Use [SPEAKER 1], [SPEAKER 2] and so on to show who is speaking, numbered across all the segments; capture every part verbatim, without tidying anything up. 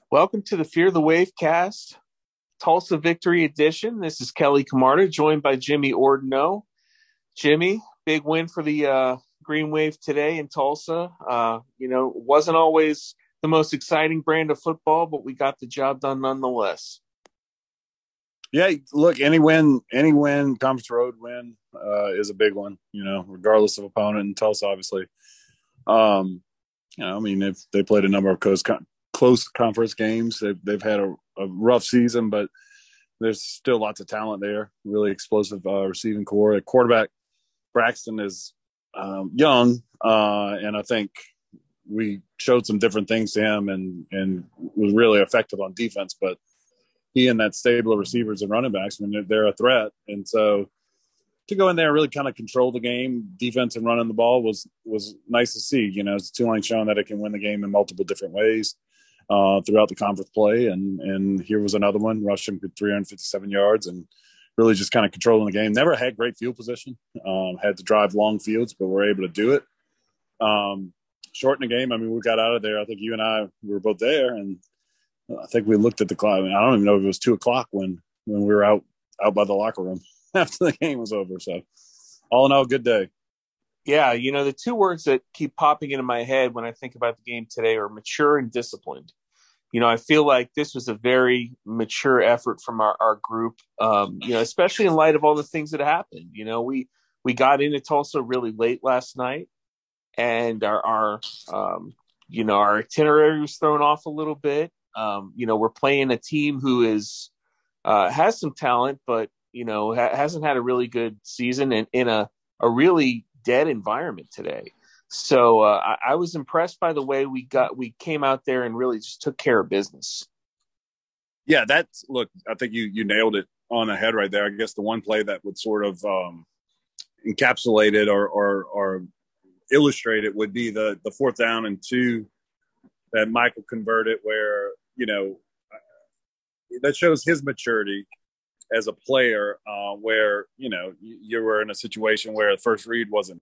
[SPEAKER 1] Welcome to the Fear the Wave cast, Tulsa Victory Edition. This is Kelly Camarda, joined by Jimmy Ordino. Jimmy, big win for the uh, Green Wave today in Tulsa. Uh, you know, wasn't always the most exciting brand of football, but we got the job done nonetheless.
[SPEAKER 2] Yeah, look, any win, any win, conference road win uh, is a big one, you know, regardless of opponent. In Tulsa, obviously. Um, you know, I mean, if they played a number of close, close conference games, they've, they've had a, a rough season, but there's still lots of talent there, really explosive uh, receiving core. At quarterback, Braxton is um, young, uh, and I think we showed some different things to him and, and was really effective on defense, but he and that stable of receivers and running backs, I mean, they're, they're a threat. And so to go in there and really kind of control the game, defense and running the ball was was nice to see. You know, it's Tulane showing that it can win the game in multiple different ways uh, throughout the conference play. And and here was another one, rushing for three hundred fifty-seven yards and really just kind of controlling the game. Never had great field position, um, had to drive long fields, but we're able to do it. Um, shorten the game. I mean, we got out of there. I think you and I we were both there, and I think we looked at the clock. I mean, I don't even know if it was two o'clock when, when we were out, out by the locker room after the game was over. So all in all, good day.
[SPEAKER 1] Yeah. You know, the two words that keep popping into my head when I think about the game today are mature and disciplined. You know, I feel like this was a very mature effort from our, our group, um, you know, especially in light of all the things that happened. You know, we, we got into Tulsa really late last night, and our, our um, you know, our itinerary was thrown off a little bit. Um, you know, we're playing a team who is uh, has some talent, but, you know, ha- hasn't had a really good season and in a, a really dead environment today. So uh, I-, I was impressed by the way we got we came out there and really just took care of business.
[SPEAKER 2] Yeah, that's look, I think you you nailed it on the head right there. I guess the one play that would sort of um, encapsulate it or, or, or illustrate it would be the, the fourth down and two that Michael converted where, you know, that shows his maturity as a player uh, where, you know, you were in a situation where the first read wasn't.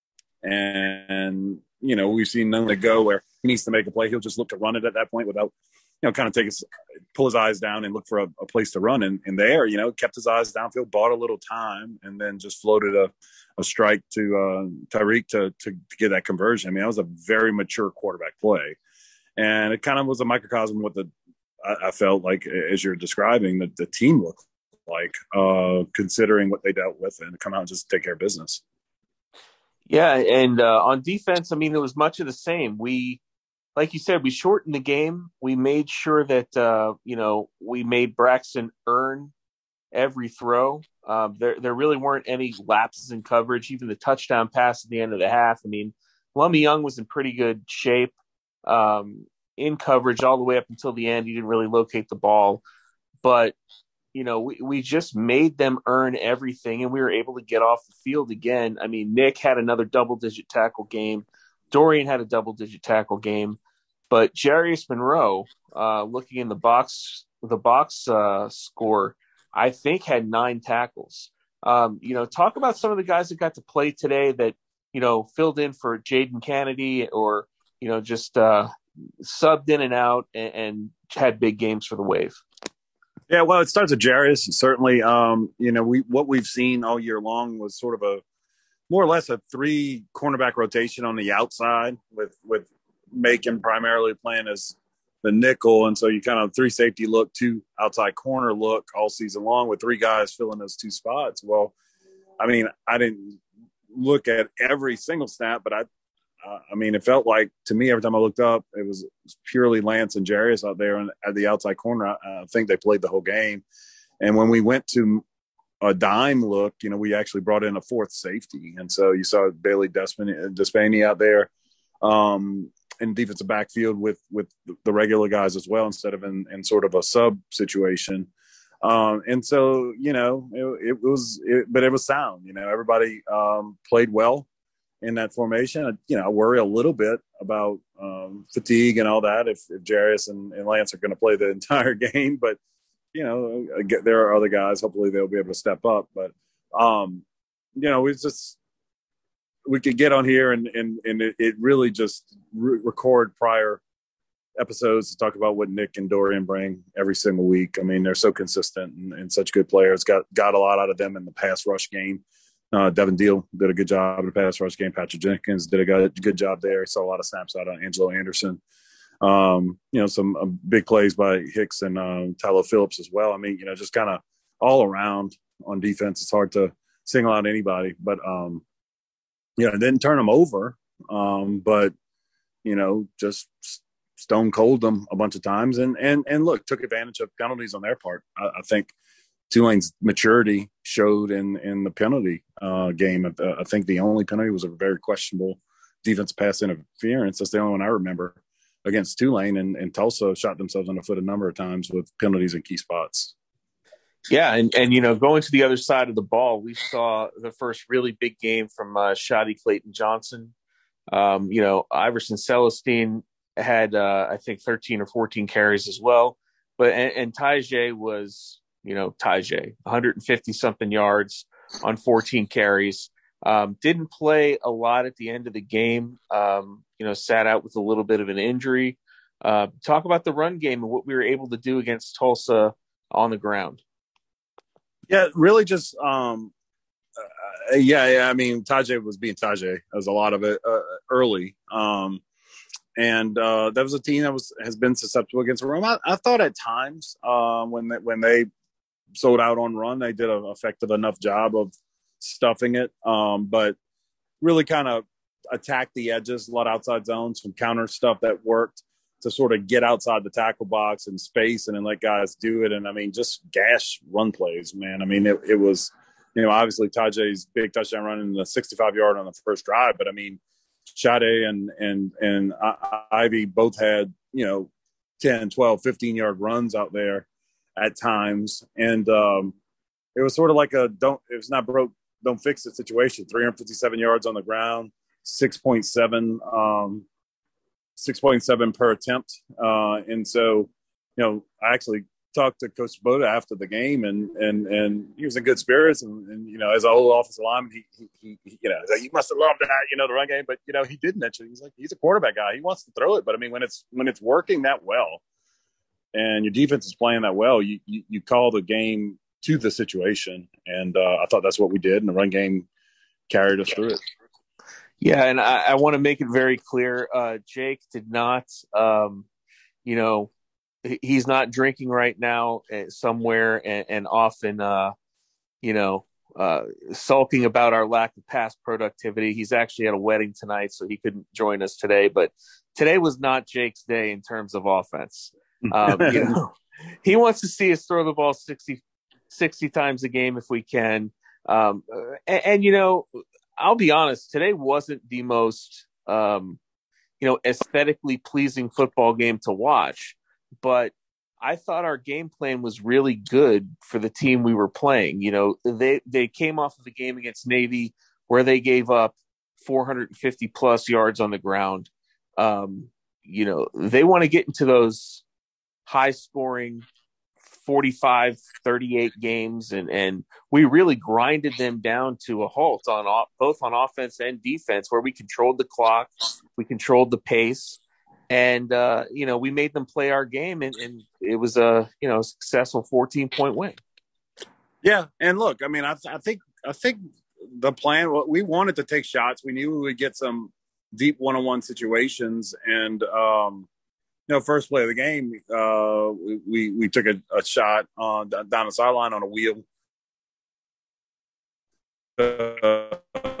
[SPEAKER 2] And, you know, we've seen none of go where he needs to make a play. He'll just look to run it at that point without, you know, kind of take his, pull his eyes down and look for a, a place to run. And, and there, you know, kept his eyes downfield, bought a little time, and then just floated a, a strike to uh, Tyreek to, to, to get that conversion. I mean, that was a very mature quarterback play. And it kind of was a microcosm of what the I, I felt like, as you're describing, that the team looked like, uh, considering what they dealt with, and come out and just take care of business.
[SPEAKER 1] Yeah, and uh, on defense, I mean, it was much of the same. We, like you said, we shortened the game. We made sure that uh, you know we made Braxton earn every throw. Uh, there, there really weren't any lapses in coverage. Even the touchdown pass at the end of the half. I mean, Lummy Young was in pretty good shape. Um, in coverage all the way up until the end. He didn't really locate the ball, but you know, we, we just made them earn everything, and we were able to get off the field again. I mean, Nick had another double digit tackle game. Dorian had a double digit tackle game, but Jarius Monroe, uh, looking in the box, the box uh, score, I think had nine tackles. Um, you know, talk about some of the guys that got to play today that, you know, filled in for Jaden Kennedy or, you know, just uh, subbed in and out and, and had big games for the Wave.
[SPEAKER 2] Yeah, well, it starts with Jarius. Certainly, um, you know, we what we've seen all year long was sort of a more or less a three cornerback rotation on the outside with with Macon primarily playing as the nickel, and so you kind of three safety look, two outside corner look all season long with three guys filling those two spots. Well, I mean, I didn't look at every single snap, but I Uh, I mean, it felt like to me every time I looked up, it was, it was purely Lance and Jarius out there and at the outside corner. I, I think they played the whole game. And when we went to a dime look, you know, we actually brought in a fourth safety. And so you saw Bailey Despany out there um, in defensive backfield with with the regular guys as well, instead of in, in sort of a sub situation. Um, and so, you know, it, it was, it, but it was sound. You know, everybody um, played well in that formation. You know, I worry a little bit about um, fatigue and all that if, if Jarius and, and Lance are going to play the entire game. But, you know, there are other guys. Hopefully they'll be able to step up. But, um, you know, it's just we could get on here and, and, and it, it really just re- record prior episodes to talk about what Nick and Dorian bring every single week. I mean, they're so consistent and, and such good players. Got got a lot out of them in the pass rush game. Uh, Devin Deal did a good job in the pass rush game. Patrick Jenkins did a good, good job there. Saw a lot of snaps out of Angelo Anderson. Um, you know, some uh, big plays by Hicks and um, Tyler Phillips as well. I mean, you know, just kind of all around on defense. It's hard to single out anybody, but um, you know, didn't turn them over. Um, but you know, just stone cold them a bunch of times, and and and look, took advantage of penalties on their part. I, I think Tulane's maturity showed in in the penalty uh, game. Uh, I think the only penalty was a very questionable defense pass interference. That's the only one I remember against Tulane, and, and Tulsa shot themselves in the foot a number of times with penalties in key spots.
[SPEAKER 1] Yeah, and, and you know, going to the other side of the ball, we saw the first really big game from uh, Shoddy Clayton Johnson. Um, you know, Iverson Celestine had, uh, I think, thirteen or fourteen carries as well. But and, and Tajay was, you know, Tajay, one hundred fifty something yards on fourteen carries. Um, didn't play a lot at the end of the game. Um, you know, sat out with a little bit of an injury. Uh, talk about the run game and what we were able to do against Tulsa on the ground.
[SPEAKER 2] Yeah, really just, um, uh, yeah, yeah. I mean, Tajay was being Tajay. There was a lot of it uh, early. Um, and uh, that was a team that was has been susceptible against Rome. I, I thought at times uh, when they, when they sold out on run, they did an effective enough job of stuffing it, um, but really kind of attack the edges, a lot of outside zones, some counter stuff that worked to sort of get outside the tackle box and space and then let guys do it. And I mean, just gash run plays, man. I mean, it, it was, you know, obviously Tajay's big touchdown run in the sixty-five yard on the first drive, but I mean, Sade and, and, and Ivy both had, you know, ten, twelve, fifteen yard runs out there at times. And um, it was sort of like a, don't, it was not broke, don't fix it situation. three hundred fifty-seven yards on the ground, six point seven, um, six point seven per attempt. Uh, and so, you know, I actually talked to Coach Boda after the game, and and and he was in good spirits. And, and you know, as an old offensive lineman, he, he, he you know, like, you must have loved that, you know, the run game. But you know, he did mention he's like he's a quarterback guy. He wants to throw it, but I mean, when it's when it's working that well, and your defense is playing that well, you you, you call the game to the situation, and uh, I thought that's what we did, and the run game carried us through it.
[SPEAKER 1] Yeah, and I, I want to make it very clear, uh, Jake did not, um, you know, he's not drinking right now somewhere and, and often, uh, you know, uh, sulking about our lack of past productivity. He's actually at a wedding tonight, so he couldn't join us today. But today was not Jake's day in terms of offense. Um, you know, he wants to see us throw the ball sixty, sixty times a game if we can. Um, and, and, you know, I'll be honest, today wasn't the most, um, you know, aesthetically pleasing football game to watch, but I thought our game plan was really good for the team we were playing. You know, they, they came off of the game against Navy where they gave up four hundred fifty plus yards on the ground. Um, you know, they want to get into those high scoring forty-five, thirty-eight games, and and we really grinded them down to a halt on off, both on offense and defense, where we controlled the clock, we controlled the pace, and uh, you know, we made them play our game, and, and it was a you know successful fourteen point win.
[SPEAKER 2] Yeah, and look, I mean, I, I think I think the plan, we wanted to take shots. We knew we would get some deep one-on-one situations, and um, you know, first play of the game, uh, we we took a, a shot on down the sideline on a wheel. Uh,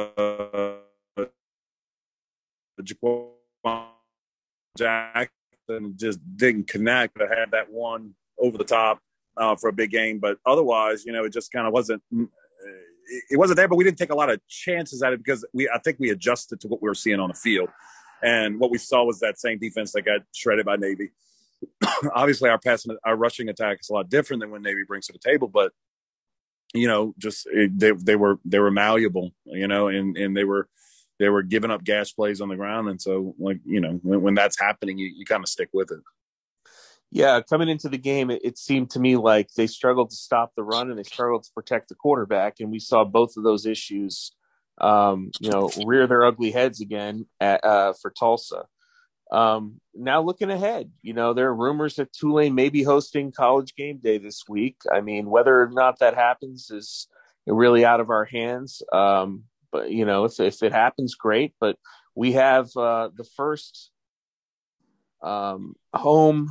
[SPEAKER 2] Jackson just didn't connect. I had that one over the top uh, for a big game, but otherwise, you know, it just kind of wasn't. It wasn't there, but we didn't take a lot of chances at it because we. I think we adjusted to what we were seeing on the field. And what we saw was that same defense that got shredded by Navy. Obviously, our passing, our rushing attack is a lot different than when Navy brings to the table. But you know, just it, they they were they were malleable, you know, and and they were they were giving up gash plays on the ground. And so, like you know, when, when that's happening, you, you kind of stick with it.
[SPEAKER 1] Yeah, coming into the game, it, it seemed to me like they struggled to stop the run and they struggled to protect the quarterback, and we saw both of those issues. Um, you know, rear their ugly heads again at, uh, for Tulsa. Um, now looking ahead, you know, there are rumors that Tulane may be hosting College Game Day this week. I mean, whether or not that happens is really out of our hands. Um, but you know, if if it happens, great. But we have uh, the first um, home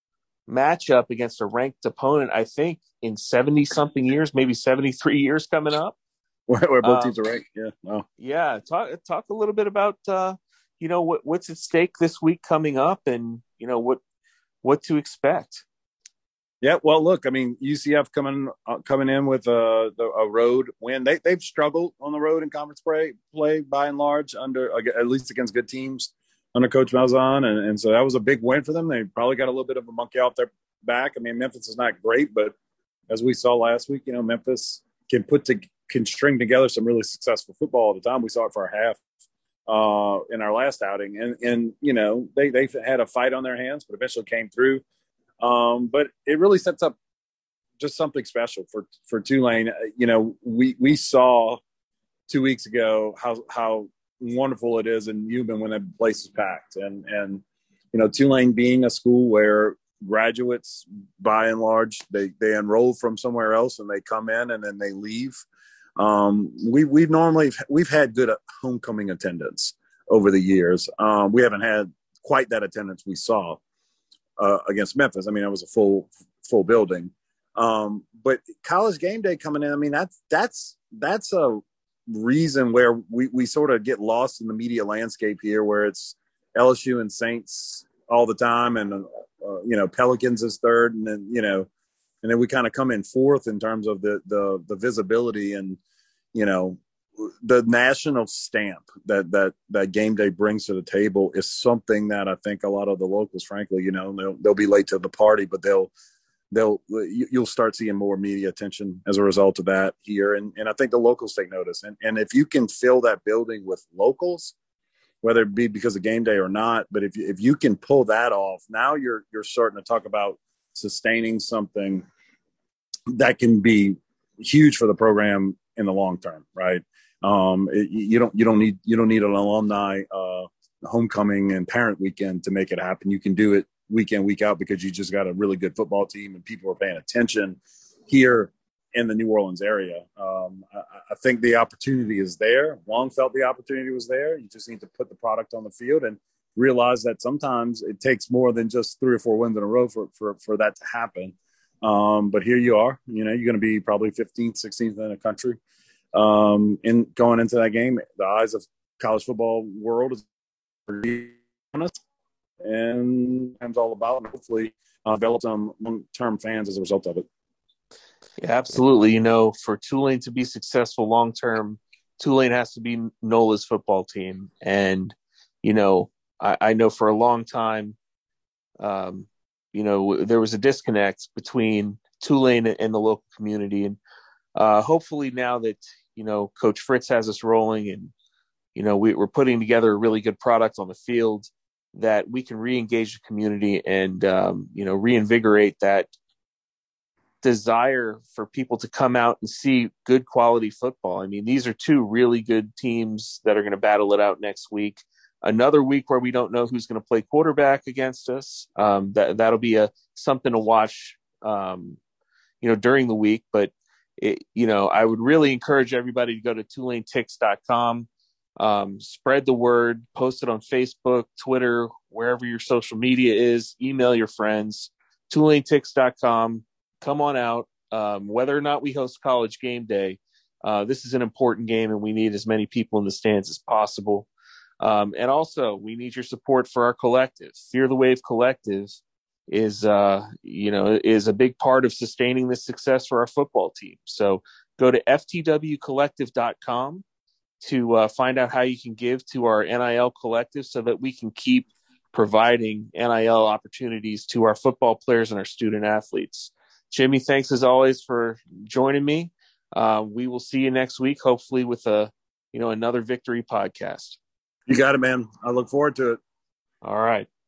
[SPEAKER 1] matchup against a ranked opponent, I think, in seventy something years, maybe seventy-three years coming up.
[SPEAKER 2] Where, where both
[SPEAKER 1] Um,
[SPEAKER 2] teams are ranked. Yeah. Oh.
[SPEAKER 1] yeah. Talk talk a little bit about uh, you know what what's at stake this week coming up, and you know what what to expect.
[SPEAKER 2] Yeah, well, look, I mean, U C F coming uh, coming in with a, a road win. They they've struggled on the road in conference play, play by and large, under at least against good teams under Coach Malzahn, and, and so that was a big win for them. They probably got a little bit of a monkey off their back. I mean, Memphis is not great, but as we saw last week, you know, Memphis can put to can string together some really successful football all the time. We saw it for a half uh, in our last outing, and and you know they they had a fight on their hands, but eventually came through. Um, but it really sets up just something special for, for Tulane. You know, we, we saw two weeks ago how, how wonderful it is in Newman when the place is packed. And, and, you know, Tulane being a school where graduates, by and large, they, they enroll from somewhere else and they come in and then they leave. Um, we, we've normally, we've had good homecoming attendance over the years. Um, we haven't had quite that attendance we saw Uh, against Memphis. I mean, it was a full full building. Um, but College Game Day coming in, I mean, that's that's that's a reason where we, we sort of get lost in the media landscape here, where it's L S U and Saints all the time, and uh, you know, Pelicans is third, and then you know, and then we kind of come in fourth in terms of the the the visibility and you know the national stamp that that that Game Day brings to the table is something that I think a lot of the locals, frankly, you know, they'll, they'll be late to the party, but they'll they'll you'll start seeing more media attention as a result of that here, and and I think the locals take notice, and and if you can fill that building with locals, whether it be because of Game Day or not, but if you, if you can pull that off, now you're you're starting to talk about sustaining something that can be huge for the program in the long term, right? Um, it, you don't you don't need you don't need an alumni uh, homecoming and parent weekend to make it happen. You can do it week in, week out because you just got a really good football team and people are paying attention here in the New Orleans area. Um, I, I think the opportunity is there. Long felt the opportunity was there. You just need to put the product on the field and realize that sometimes it takes more than just three or four wins in a row for for, for that to happen. Um, but here you are. You know, you're going to be probably fifteenth, sixteenth in the country. Um, in going into that game, the eyes of college football world is pretty honest, and it's all about and hopefully uh, develop some long-term fans as a result of it.
[SPEAKER 1] Yeah, absolutely. You know, for Tulane to be successful long term, Tulane has to be NOLA's football team, and you know, I, I know for a long time, um, you know, there was a disconnect between Tulane and the local community, and uh, hopefully now that you know, Coach Fritz has us rolling and, you know, we, we're putting together a really good product on the field that we can re-engage the community and, um, you know, reinvigorate that desire for people to come out and see good quality football. I mean, these are two really good teams that are going to battle it out next week. Another week where we don't know who's going to play quarterback against us. Um, that, that'll be a something to watch, um, you know, during the week, but It, you know, I would really encourage everybody to go to tulane tix dot com, um, spread the word, post it on Facebook, Twitter, wherever your social media is, email your friends, tulane tix dot com. Come on out. Um, whether or not we host College Game Day, uh, this is an important game and we need as many people in the stands as possible. Um, and also, we need your support for our collective. Fear the Wave Collective is uh you know is a big part of sustaining this success for our football team. So go to f t w collective dot com to uh, find out how you can give to our N I L collective so that we can keep providing N I L opportunities to our football players and our student athletes. Jimmy, thanks as always for joining me. Uh, we will see you next week, hopefully with a you know another victory podcast.
[SPEAKER 2] You got it, man. I look forward to it.
[SPEAKER 1] All right.